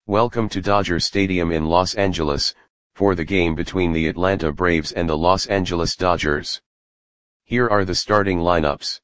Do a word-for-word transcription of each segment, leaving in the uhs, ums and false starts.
Welcome to Dodger Stadium in Los Angeles, for the game between the Atlanta Braves and the Los Angeles Dodgers. Here are the starting lineups.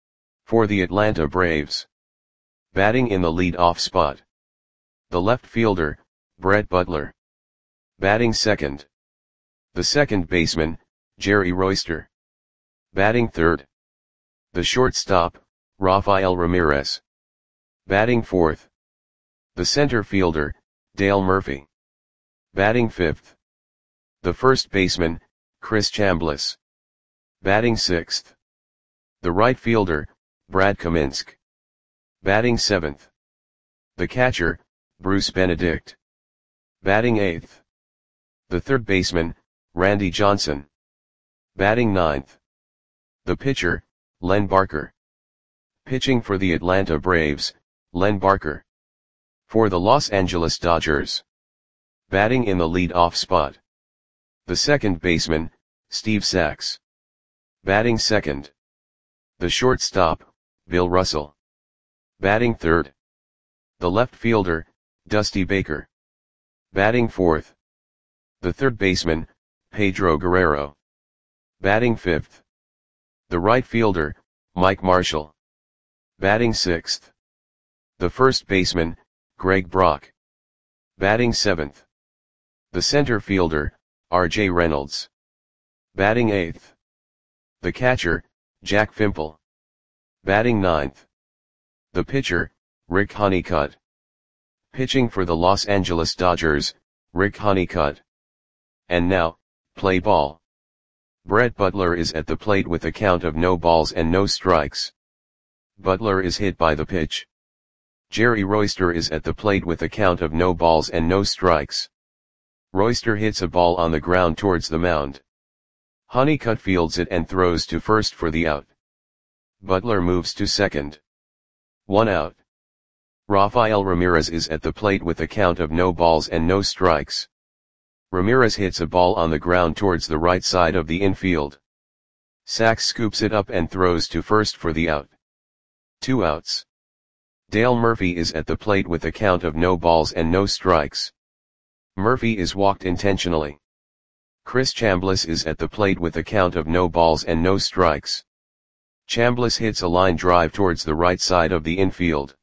For the Atlanta Braves. Batting in the lead-off spot. The left fielder, Brett Butler. Batting second. The second baseman, Jerry Royster. Batting third. The shortstop, Rafael Ramirez. Batting fourth. The center fielder, Dale Murphy. Batting fifth. The first baseman, Chris Chambliss. Batting sixth. The right fielder, Brad Kaminsky. Batting seventh. The catcher, Bruce Benedict. Batting eighth. The third baseman, Randy Johnson. Batting ninth. The pitcher, Len Barker. Pitching for the Atlanta Braves, Len Barker. For the Los Angeles Dodgers. Batting in the lead-off spot. The second baseman, Steve Sax. Batting second. The shortstop, Bill Russell. Batting third. The left fielder, Dusty Baker. Batting fourth. The third baseman, Pedro Guerrero. Batting fifth. The right fielder, Mike Marshall. Batting sixth. The first baseman, Greg Brock. Batting seventh. The center fielder, R J Reynolds. Batting eighth. The catcher, Jack Fimple. Batting ninth. The pitcher, Rick Honeycutt. Pitching for the Los Angeles Dodgers, Rick Honeycutt. And now, play ball. Brett Butler is at the plate with a count of no balls and no strikes. Butler is hit by the pitch. Jerry Royster is at the plate with a count of no balls and no strikes. Royster hits a ball on the ground towards the mound. Honeycutt fields it and throws to first for the out. Butler moves to second. One out. Rafael Ramirez is at the plate with a count of no balls and no strikes. Ramirez hits a ball on the ground towards the right side of the infield. Sax scoops it up and throws to first for the out. Two outs. Dale Murphy is at the plate with a count of no balls and no strikes. Murphy is walked intentionally. Chris Chambliss is at the plate with a count of no balls and no strikes. Chambliss hits a line drive towards the right side of the infield.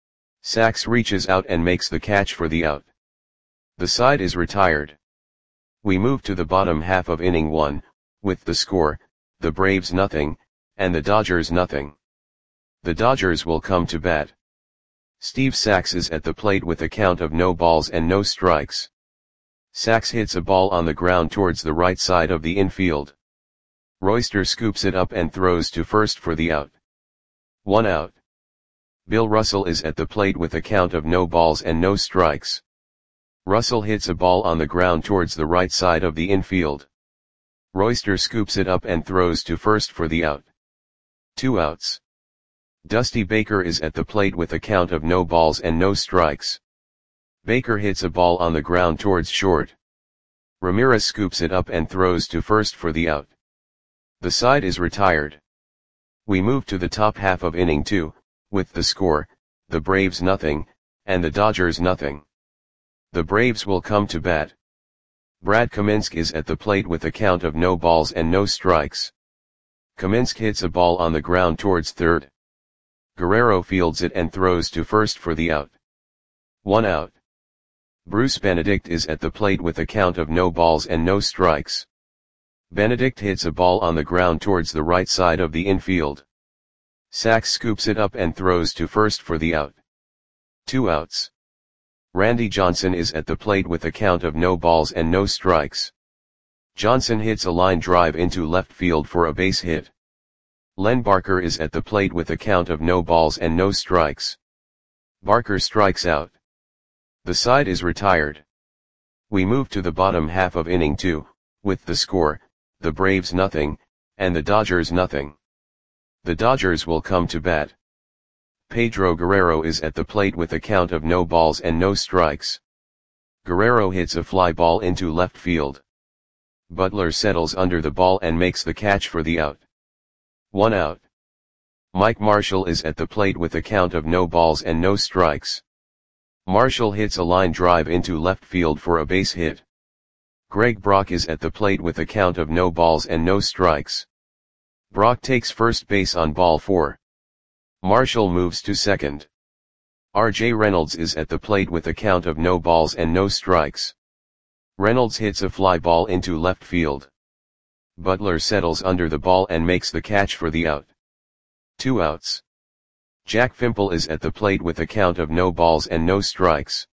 Sax reaches out and makes the catch for the out. The side is retired. We move to the bottom half of inning one, with the score, the Braves nothing, and the Dodgers nothing. The Dodgers will come to bat. Steve Sax is at the plate with a count of no balls and no strikes. Sax hits a ball on the ground towards the right side of the infield. Royster scoops it up and throws to first for the out. One out. Bill Russell is at the plate with a count of no balls and no strikes. Russell hits a ball on the ground towards the right side of the infield. Royster scoops it up and throws to first for the out. Two outs. Dusty Baker is at the plate with a count of no balls and no strikes. Baker hits a ball on the ground towards short. Ramirez scoops it up and throws to first for the out. The side is retired. We move to the top half of inning two, with the score, the Braves nothing, and the Dodgers nothing. The Braves will come to bat. Brad Kaminsky is at the plate with a count of no balls and no strikes. Kaminsky hits a ball on the ground towards third. Guerrero fields it and throws to first for the out. One out. Bruce Benedict is at the plate with a count of no balls and no strikes. Benedict hits a ball on the ground towards the right side of the infield. Sax scoops it up and throws to first for the out. Two outs. Randy Johnson is at the plate with a count of no balls and no strikes. Johnson hits a line drive into left field for a base hit. Len Barker is at the plate with a count of no balls and no strikes. Barker strikes out. The side is retired. We move to the bottom half of inning two, with the score, the Braves nothing, and the Dodgers nothing. The Dodgers will come to bat. Pedro Guerrero is at the plate with a count of no balls and no strikes. Guerrero hits a fly ball into left field. Butler settles under the ball and makes the catch for the out. One out. Mike Marshall is at the plate with a count of no balls and no strikes. Marshall hits a line drive into left field for a base hit. Greg Brock is at the plate with a count of no balls and no strikes. Brock takes first base on ball four. Marshall moves to second. R J Reynolds is at the plate with a count of no balls and no strikes. Reynolds hits a fly ball into left field. Butler settles under the ball and makes the catch for the out. Two outs. Jack Fimple is at the plate with a count of no balls and no strikes.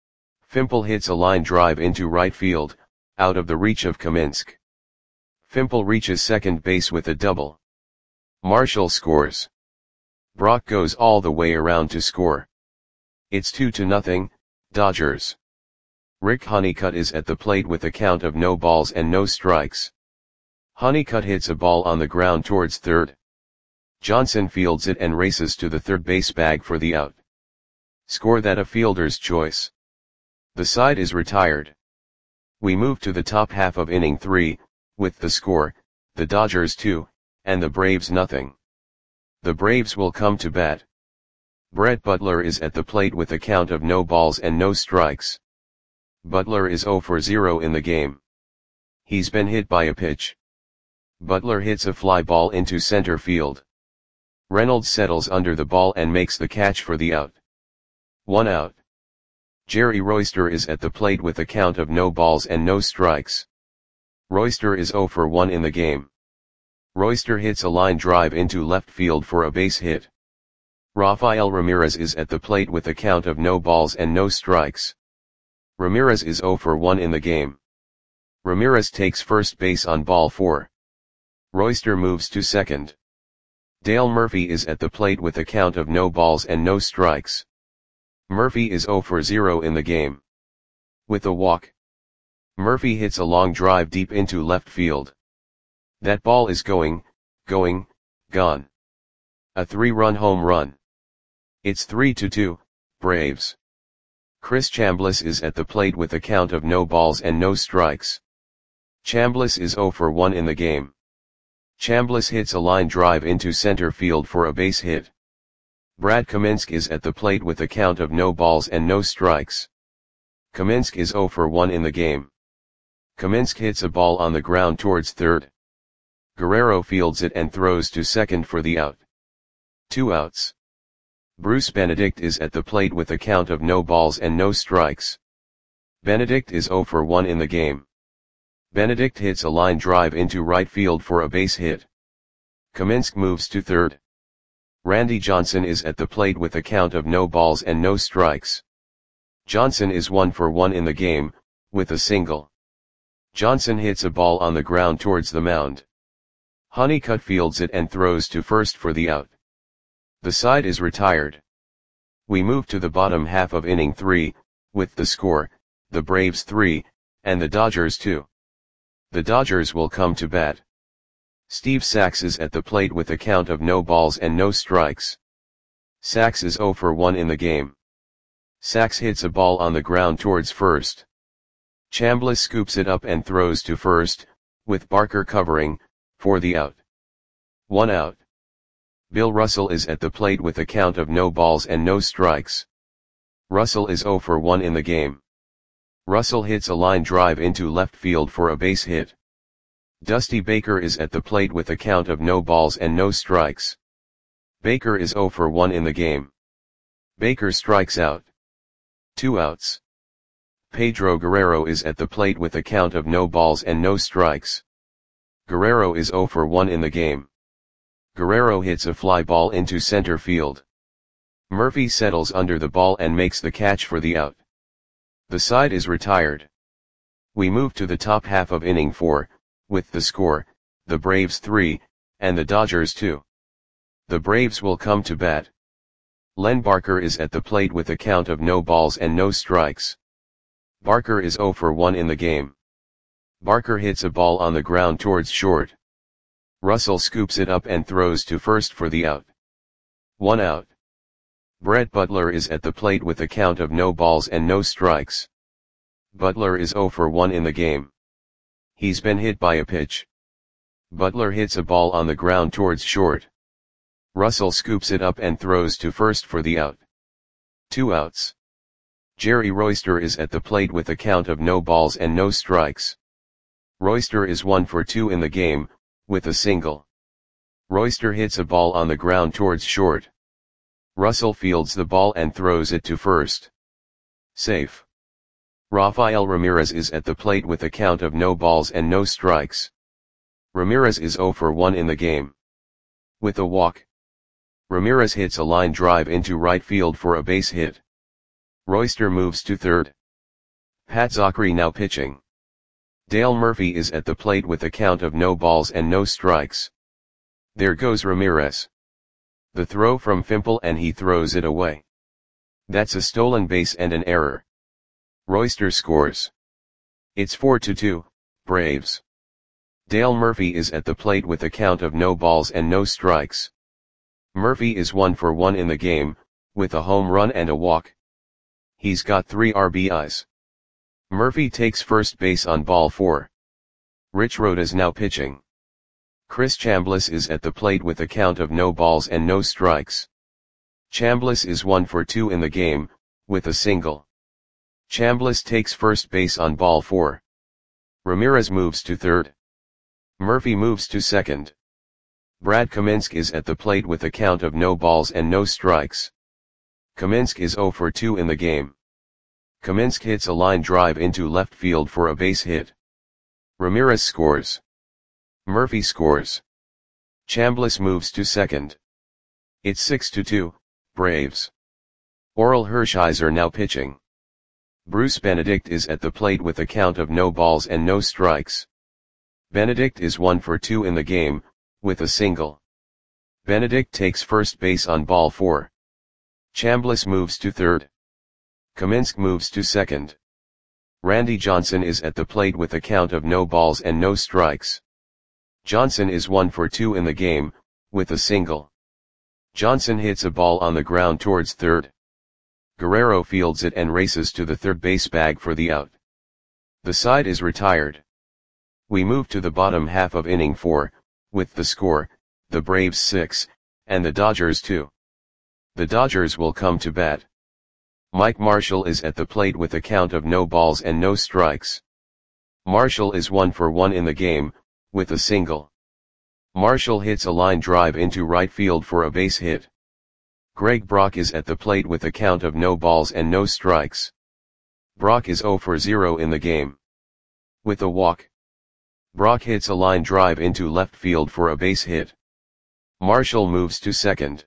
Fimple hits a line drive into right field, out of the reach of Kaminsky. Fimple reaches second base with a double. Marshall scores. Brock goes all the way around to score. It's two to nothing, Dodgers. Rick Honeycutt is at the plate with a count of no balls and no strikes. Honeycutt hits a ball on the ground towards third. Johnson fields it and races to the third base bag for the out. Score that a fielder's choice. The side is retired. We move to the top half of inning three, with the score, the Dodgers two, and the Braves nothing. The Braves will come to bat. Brett Butler is at the plate with a count of no balls and no strikes. Butler is zero for zero in the game. He's been hit by a pitch. Butler hits a fly ball into center field. Reynolds settles under the ball and makes the catch for the out. One out. Jerry Royster is at the plate with a count of no balls and no strikes. Royster is zero for one in the game. Royster hits a line drive into left field for a base hit. Rafael Ramirez is at the plate with a count of no balls and no strikes. Ramirez is zero for one in the game. Ramirez takes first base on ball four. Royster moves to second. Dale Murphy is at the plate with a count of no balls and no strikes. Murphy is zero for zero in the game. With a walk. Murphy hits a long drive deep into left field. That ball is going, going, gone. A three-run home run. It's three to two, Braves. Chris Chambliss is at the plate with a count of no balls and no strikes. Chambliss is zero for one in the game. Chambliss hits a line drive into center field for a base hit. Brad Kaminsky is at the plate with a count of no balls and no strikes. Kaminsky is zero for one in the game. Kaminsky hits a ball on the ground towards third. Guerrero fields it and throws to second for the out. Two outs. Bruce Benedict is at the plate with a count of no balls and no strikes. Benedict is zero for one in the game. Benedict hits a line drive into right field for a base hit. Kaminsky moves to third. Randy Johnson is at the plate with a count of no balls and no strikes. Johnson is one for one in the game, with a single. Johnson hits a ball on the ground towards the mound. Honeycutt fields it and throws to first for the out. The side is retired. We move to the bottom half of inning three, with the score, the Braves three, and the Dodgers two. The Dodgers will come to bat. Steve Sax is at the plate with a count of no balls and no strikes. Sax is zero for one in the game. Sax hits a ball on the ground towards first. Chambliss scoops it up and throws to first, with Barker covering, for the out. One out. Bill Russell is at the plate with a count of no balls and no strikes. Russell is zero for one in the game. Russell hits a line drive into left field for a base hit. Dusty Baker is at the plate with a count of no balls and no strikes. Baker is zero for one in the game. Baker strikes out. Two outs. Pedro Guerrero is at the plate with a count of no balls and no strikes. Guerrero is zero for one in the game. Guerrero hits a fly ball into center field. Murphy settles under the ball and makes the catch for the out. The side is retired. We move to the top half of inning four, with the score, the Braves three, and the Dodgers two. The Braves will come to bat. Len Barker is at the plate with a count of no balls and no strikes. Barker is zero for one in the game. Barker hits a ball on the ground towards short. Russell scoops it up and throws to first for the out. One out. Brett Butler is at the plate with a count of no balls and no strikes. Butler is zero for one in the game. He's been hit by a pitch. Butler hits a ball on the ground towards short. Russell scoops it up and throws to first for the out. Two outs. Jerry Royster is at the plate with a count of no balls and no strikes. Royster is one for two in the game, with a single. Royster hits a ball on the ground towards short. Russell fields the ball and throws it to first. Safe. Rafael Ramirez is at the plate with a count of no balls and no strikes. Ramirez is zero for one in the game. With a walk. Ramirez hits a line drive into right field for a base hit. Royster moves to third. Pat Zachry now pitching. Dale Murphy is at the plate with a count of no balls and no strikes. There goes Ramirez. The throw from Fimple and he throws it away. That's a stolen base and an error. Royster scores. It's four to two, Braves. Dale Murphy is at the plate with a count of no balls and no strikes. Murphy is one for one in the game, with a home run and a walk. He's got three R B Is. Murphy takes first base on ball four. Rich Rhoda is now pitching. Chris Chambliss is at the plate with a count of no balls and no strikes. Chambliss is one for two in the game, with a single. Chambliss takes first base on ball four. Ramirez moves to third. Murphy moves to second. Brad Kaminsky is at the plate with a count of no balls and no strikes. Kaminsky is zero for two in the game. Kaminsky hits a line drive into left field for a base hit. Ramirez scores. Murphy scores. Chambliss moves to second. It's six to two, Braves. Orel Hershiser now pitching. Bruce Benedict is at the plate with a count of no balls and no strikes. Benedict is one for two in the game, with a single. Benedict takes first base on ball four. Chambliss moves to third. Kaminsky moves to second. Randy Johnson is at the plate with a count of no balls and no strikes. Johnson is one for two in the game, with a single. Johnson hits a ball on the ground towards third. Guerrero fields it and races to the third base bag for the out. The side is retired. We move to the bottom half of inning four, with the score, the Braves six, and the Dodgers two. The Dodgers will come to bat. Mike Marshall is at the plate with a count of no balls and no strikes. Marshall is one for one in the game, with a single. Marshall hits a line drive into right field for a base hit. Greg Brock is at the plate with a count of no balls and no strikes. Brock is zero for zero in the game. With a walk. Brock hits a line drive into left field for a base hit. Marshall moves to second.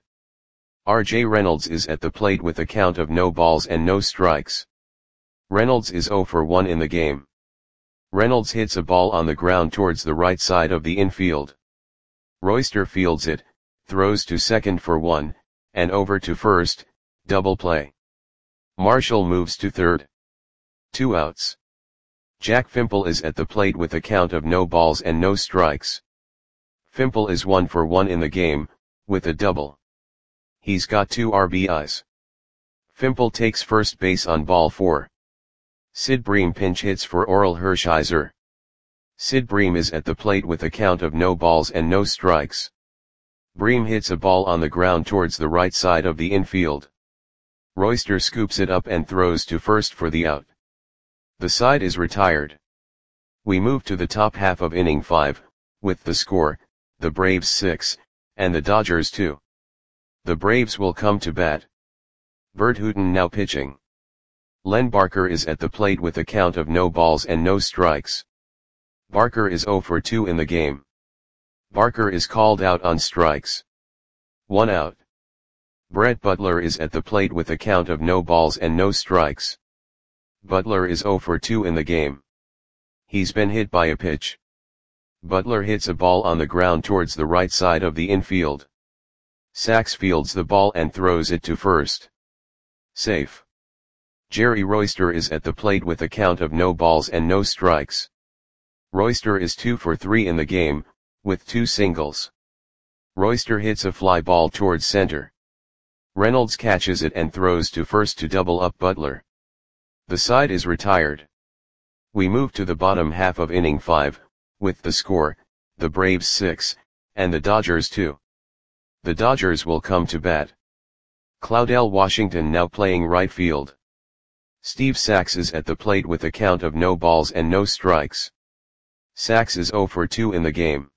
R J Reynolds is at the plate with a count of no balls and no strikes. Reynolds is zero for one in the game. Reynolds hits a ball on the ground towards the right side of the infield. Royster fields it, throws to second for one, and over to first, double play. Marshall moves to third. Two outs. Jack Fimple is at the plate with a count of no balls and no strikes. Fimple is one for one in the game, with a double. He's got two R B Is. Fimple takes first base on ball four. Sid Bream pinch hits for Orel Hershiser. Sid Bream is at the plate with a count of no balls and no strikes. Bream hits a ball on the ground towards the right side of the infield. Royster scoops it up and throws to first for the out. The side is retired. We move to the top half of inning five, with the score, the Braves six, and the Dodgers two. The Braves will come to bat. Bert Hooton now pitching. Len Barker is at the plate with a count of no balls and no strikes. Barker is zero for two in the game. Barker is called out on strikes. One out. Brett Butler is at the plate with a count of no balls and no strikes. Butler is zero for two in the game. He's been hit by a pitch. Butler hits a ball on the ground towards the right side of the infield. Sachs fields the ball and throws it to first. Safe. Jerry Royster is at the plate with a count of no balls and no strikes. Royster is two for three in the game, with two singles. Royster hits a fly ball towards center. Reynolds catches it and throws to first to double up Butler. The side is retired. We move to the bottom half of inning five, with the score, the Braves six, and the Dodgers two. The Dodgers will come to bat. Claudell Washington now playing right field. Steve Sax is at the plate with a count of no balls and no strikes. Sax is zero for two in the game.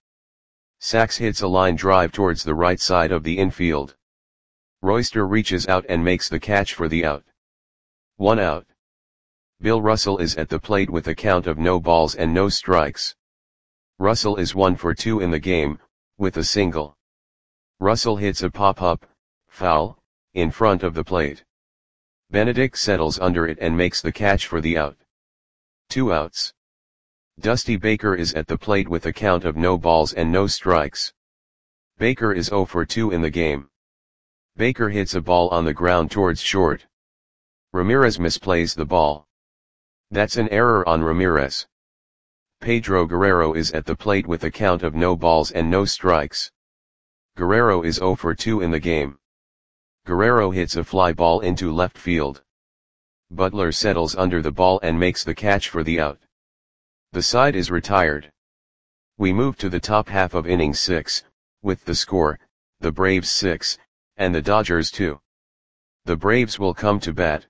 Sax hits a line drive towards the right side of the infield. Royster reaches out and makes the catch for the out. One out. Bill Russell is at the plate with a count of no balls and no strikes. Russell is one for two in the game, with a single. Russell hits a pop-up, foul, in front of the plate. Benedict settles under it and makes the catch for the out. Two outs. Dusty Baker is at the plate with a count of no balls and no strikes. Baker is zero for two in the game. Baker hits a ball on the ground towards short. Ramirez misplays the ball. That's an error on Ramirez. Pedro Guerrero is at the plate with a count of no balls and no strikes. Guerrero is zero for two in the game. Guerrero hits a fly ball into left field. Butler settles under the ball and makes the catch for the out. The side is retired. We move to the top half of inning six, with the score, the Braves six, and the Dodgers two. The Braves will come to bat.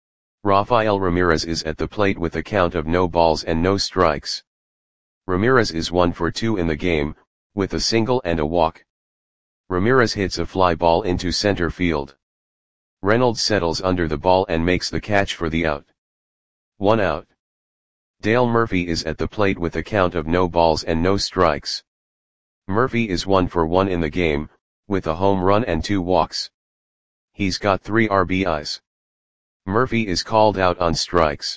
Rafael Ramirez is at the plate with a count of no balls and no strikes. Ramirez is one for two in the game, with a single and a walk. Ramirez hits a fly ball into center field. Reynolds settles under the ball and makes the catch for the out. One out. Dale Murphy is at the plate with a count of no balls and no strikes. Murphy is one for one in the game, with a home run and two walks. He's got three R B Is. Murphy is called out on strikes.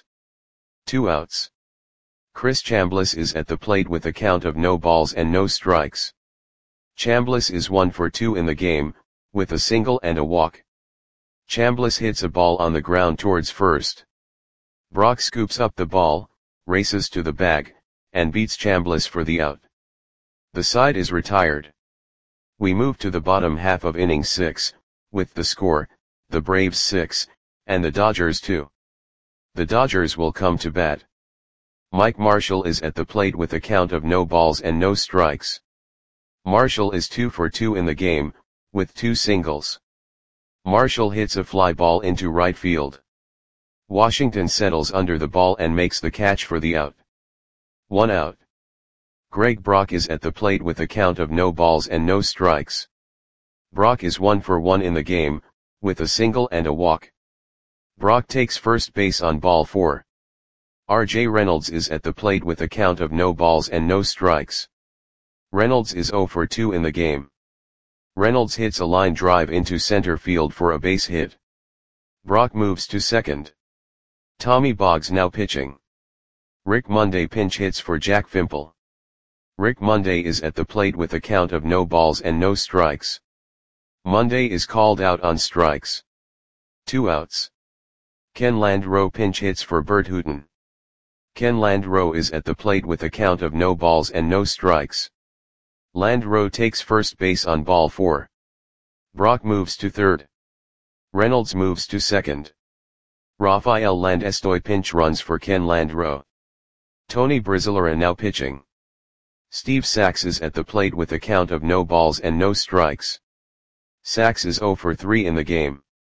Two outs. Chris Chambliss is at the plate with a count of no balls and no strikes. Chambliss is one for two in the game, with a single and a walk. Chambliss hits a ball on the ground towards first. Brock scoops up the ball, races to the bag, and beats Chambliss for the out. The side is retired. We move to the bottom half of inning six, with the score, the Braves six, and the Dodgers two. The Dodgers will come to bat. Mike Marshall is at the plate with a count of no balls and no strikes. Marshall is two for two in the game, with two singles. Marshall hits a fly ball into right field. Washington settles under the ball and makes the catch for the out. One out. Greg Brock is at the plate with a count of no balls and no strikes. Brock is one for one in the game, with a single and a walk. Brock takes first base on ball four. R J Reynolds is at the plate with a count of no balls and no strikes. Reynolds is zero for two in the game. Reynolds hits a line drive into center field for a base hit. Brock moves to second. Tommy Boggs now pitching. Rick Monday pinch hits for Jack Fimple. Rick Monday is at the plate with a count of no balls and no strikes. Monday is called out on strikes. Two outs. Ken Landreau pinch hits for Bert Hooton. Ken Landreau is at the plate with a count of no balls and no strikes. Landreau takes first base on ball four. Brock moves to third. Reynolds moves to second. Rafael Landestoy pinch runs for Ken Landreau. Tony Brizzolera now pitching. Steve Sax is at the plate with a count of no balls and no strikes. Sax is zero for three in the game.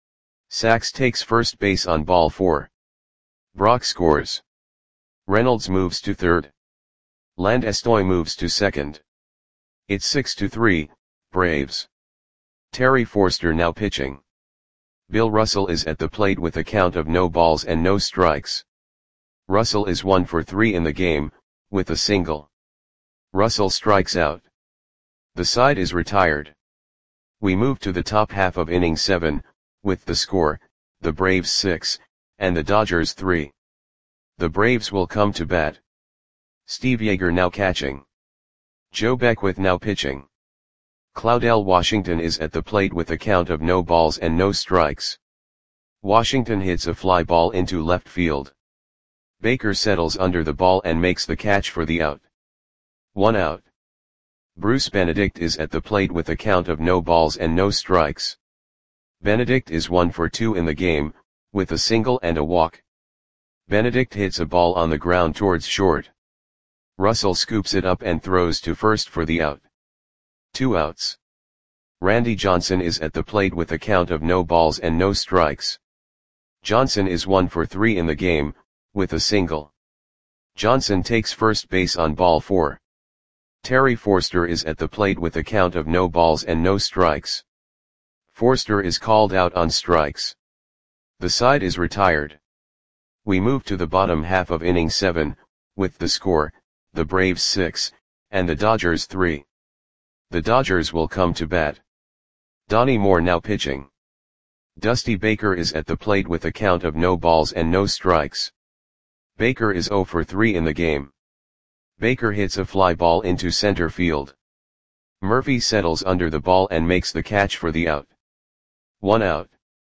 Sax takes first base on ball four. Brock scores. Reynolds moves to third. Landestoy moves to second. It's six to three, Braves. Terry Forster now pitching. Bill Russell is at the plate with a count of no balls and no strikes. Russell is one for three in the game, with a single. Russell strikes out. The side is retired. We move to the top half of inning seven, with the score, the Braves six, and the Dodgers three. The Braves will come to bat. Steve Yeager now catching. Joe Beckwith now pitching. Claudel Washington is at the plate with a count of no balls and no strikes. Washington hits a fly ball into left field. Baker settles under the ball and makes the catch for the out. One out. Bruce Benedict is at the plate with a count of no balls and no strikes. Benedict is one for two in the game, with a single and a walk. Benedict hits a ball on the ground towards short. Russell scoops it up and throws to first for the out. Two outs. Randy Johnson is at the plate with a count of no balls and no strikes. Johnson is one for three in the game, with a single. Johnson takes first base on ball four. Terry Forster is at the plate with a count of no balls and no strikes. Forster is called out on strikes. The side is retired. We move to the bottom half of inning seven, with the score, the Braves six, and the Dodgers three. The Dodgers will come to bat. Donnie Moore now pitching. Dusty Baker is at the plate with a count of no balls and no strikes. Baker is zero for three in the game. Baker hits a fly ball into center field. Murphy settles under the ball and makes the catch for the out. One out.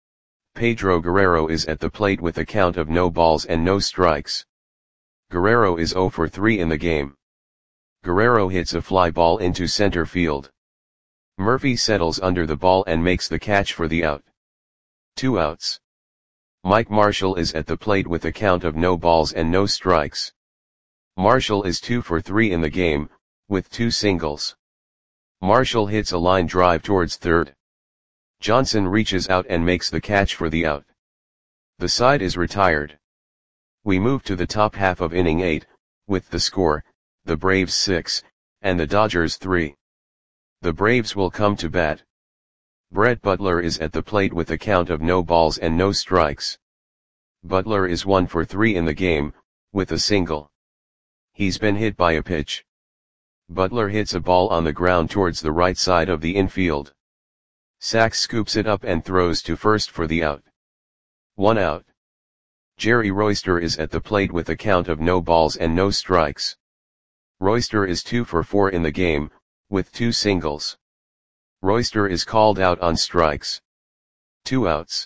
Pedro Guerrero is at the plate with a count of no balls and no strikes. Guerrero is zero for three in the game. Guerrero hits a fly ball into center field. Murphy settles under the ball and makes the catch for the out. Two outs. Mike Marshall is at the plate with a count of no balls and no strikes. Marshall is two for three in the game, with two singles. Marshall hits a line drive towards third. Johnson reaches out and makes the catch for the out. The side is retired. We move to the top half of inning eight, with the score, the Braves six, and the Dodgers three. The Braves will come to bat. Brett Butler is at the plate with a count of no balls and no strikes. Butler is one for three in the game, with a single. He's been hit by a pitch. Butler hits a ball on the ground towards the right side of the infield. Sachs scoops it up and throws to first for the out. One out. Jerry Royster is at the plate with a count of no balls and no strikes. Royster is two for four in the game, with two singles. Royster is called out on strikes. Two outs.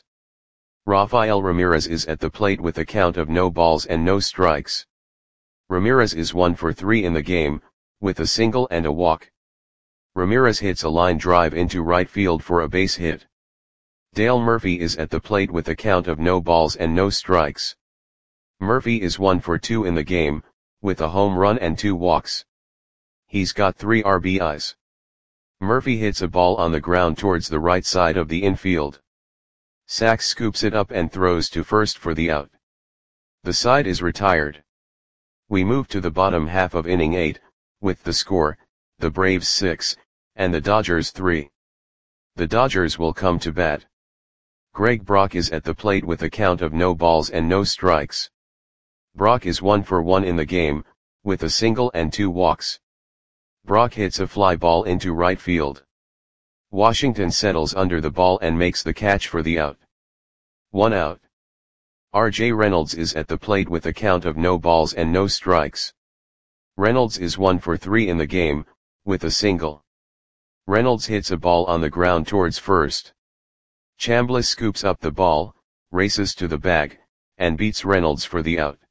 Rafael Ramirez is at the plate with a count of no balls and no strikes. Ramirez is one for three in the game, with a single and a walk. Ramirez hits a line drive into right field for a base hit. Dale Murphy is at the plate with a count of no balls and no strikes. Murphy is one for two in the game, with a home run and two walks. He's got three R B Is. Murphy hits a ball on the ground towards the right side of the infield. Sachs scoops it up and throws to first for the out. The side is retired. We move to the bottom half of inning eight, with the score, the Braves six, and the Dodgers three. The Dodgers will come to bat. Greg Brock is at the plate with a count of no balls and no strikes. Brock is one for one in the game, with a single and two walks. Brock hits a fly ball into right field. Washington settles under the ball and makes the catch for the out. One out. R J Reynolds is at the plate with a count of no balls and no strikes. Reynolds is one for three in the game, with a single. Reynolds hits a ball on the ground towards first. Chambliss scoops up the ball, races to the bag, and beats Reynolds for the out.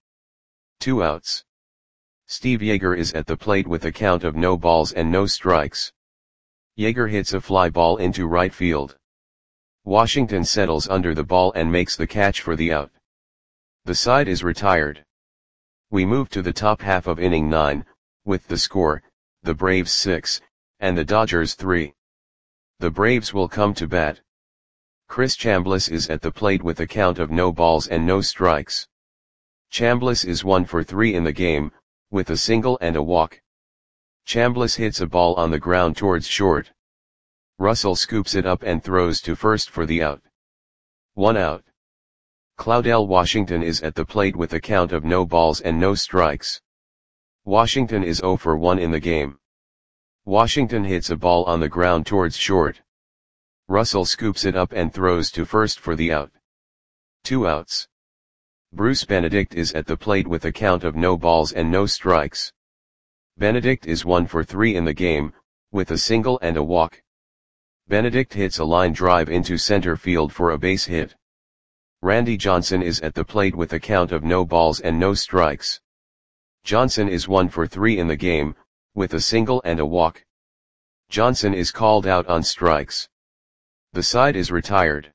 Two outs. Steve Yeager is at the plate with a count of no balls and no strikes. Yeager hits a fly ball into right field. Washington settles under the ball and makes the catch for the out. The side is retired. We move to the top half of inning nine, with the score, the Braves six, and the Dodgers three. The Braves will come to bat. Chris Chambliss is at the plate with a count of no balls and no strikes. Chambliss is one for three in the game, with a single and a walk. Chambliss hits a ball on the ground towards short. Russell scoops it up and throws to first for the out. One out. Claudell Washington is at the plate with a count of no balls and no strikes. Washington is zero for one in the game. Washington hits a ball on the ground towards short. Russell scoops it up and throws to first for the out. Two outs. Bruce Benedict is at the plate with a count of no balls and no strikes. Benedict is one for three in the game, with a single and a walk. Benedict hits a line drive into center field for a base hit. Randy Johnson is at the plate with a count of no balls and no strikes. Johnson is one for three in the game, with a single and a walk. Johnson is called out on strikes. The side is retired.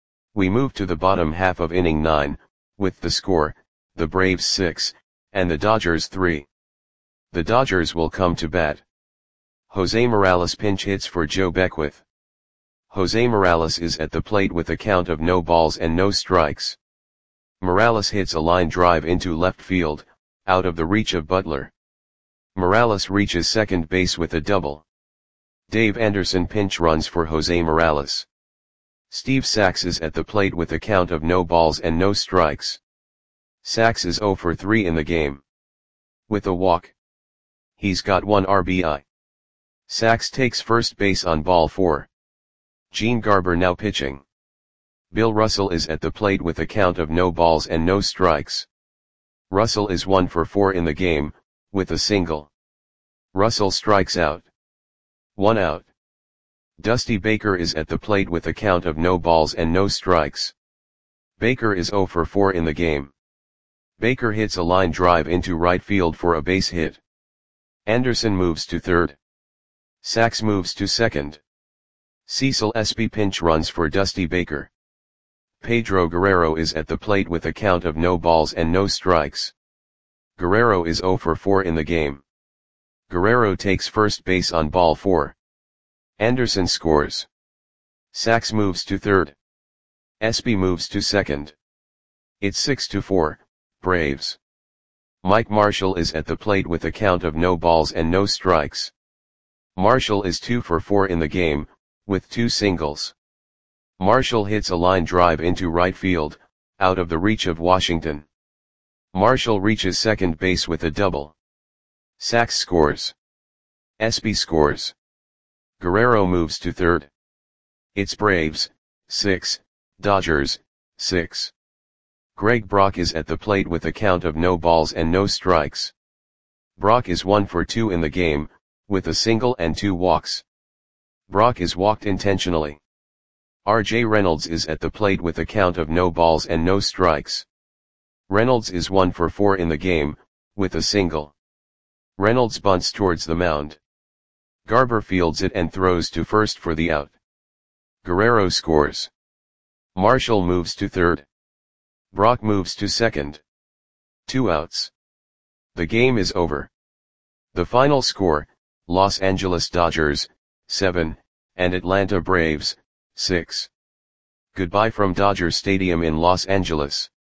We move to the bottom half of inning nine, with the score, the Braves six, and the Dodgers three. The Dodgers will come to bat. Jose Morales pinch hits for Joe Beckwith. Jose Morales is at the plate with a count of no balls and no strikes. Morales hits a line drive into left field, out of the reach of Butler. Morales reaches second base with a double. Dave Anderson pinch runs for Jose Morales. Steve Sax is at the plate with a count of no balls and no strikes. Sax is oh for three in the game. With a walk. He's got one R B I. Sax takes first base on ball four. Gene Garber now pitching. Bill Russell is at the plate with a count of no balls and no strikes. Russell is one for four in the game, with a single. Russell strikes out. One out. Dusty Baker is at the plate with a count of no balls and no strikes. Baker is oh for four in the game. Baker hits a line drive into right field for a base hit. Anderson moves to third. Sax moves to second. Cecil Espy pinch runs for Dusty Baker. Pedro Guerrero is at the plate with a count of no balls and no strikes. Guerrero is oh for four in the game. Guerrero takes first base on ball four. Anderson scores. Sax moves to third. Espy moves to second. It's six to four, Braves. Mike Marshall is at the plate with a count of no balls and no strikes. Marshall is two for four in the game, with two singles. Marshall hits a line drive into right field, out of the reach of Washington. Marshall reaches second base with a double. Sax scores. Espy scores. Guerrero moves to third. It's Braves, six, Dodgers, six. Greg Brock is at the plate with a count of no balls and no strikes. Brock is one for two in the game, with a single and two walks. Brock is walked intentionally. R J Reynolds is at the plate with a count of no balls and no strikes. Reynolds is one for four in the game, with a single. Reynolds bunts towards the mound. Garber fields it and throws to first for the out. Guerrero scores. Marshall moves to third. Brock moves to second. Two outs. The game is over. The final score, Los Angeles Dodgers, seven, and Atlanta Braves, six. Goodbye from Dodger Stadium in Los Angeles.